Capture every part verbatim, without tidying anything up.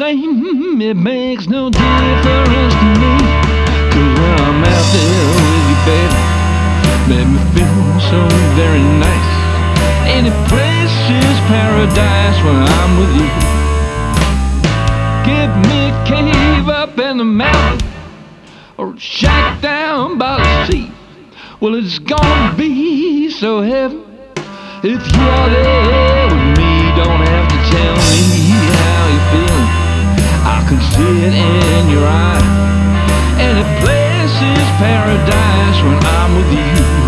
rain, it makes no difference to me. Cause when I'm out there with you, baby, make me feel so very nice. Any place is paradise when I'm with you. Give me a cave up in the mountain, or a shack down by the sea. Well, it's gonna be so heaven if you're there with me. Don't have to tell me how you're feeling, I can see it in your eye. Any place is paradise when I'm with you.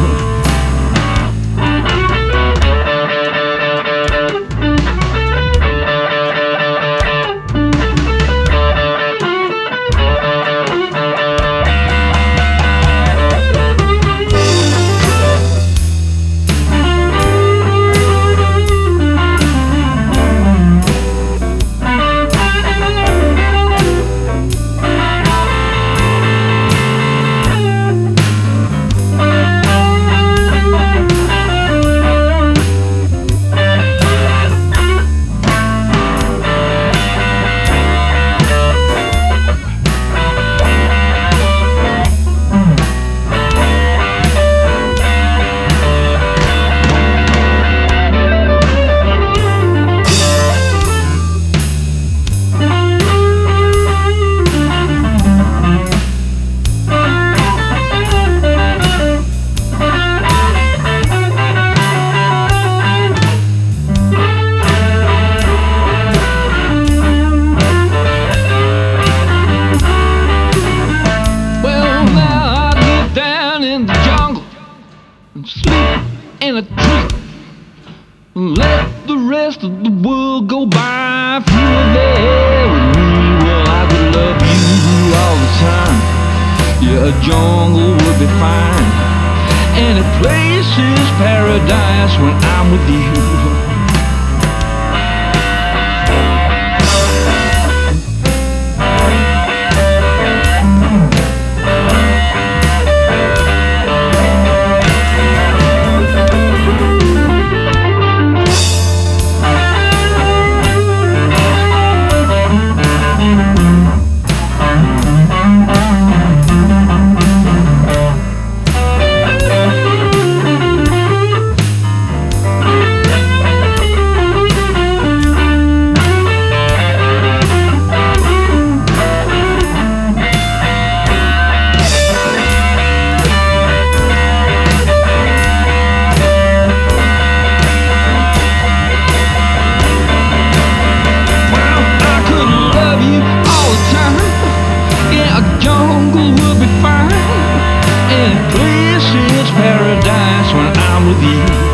Sleep in a tree, let the rest of the world go by. If you were there with me, well, I could love you all the time. Yeah, a jungle would be fine. Any place is paradise when I'm with you. Jungle would be fine. Any place is paradise when I'm with you.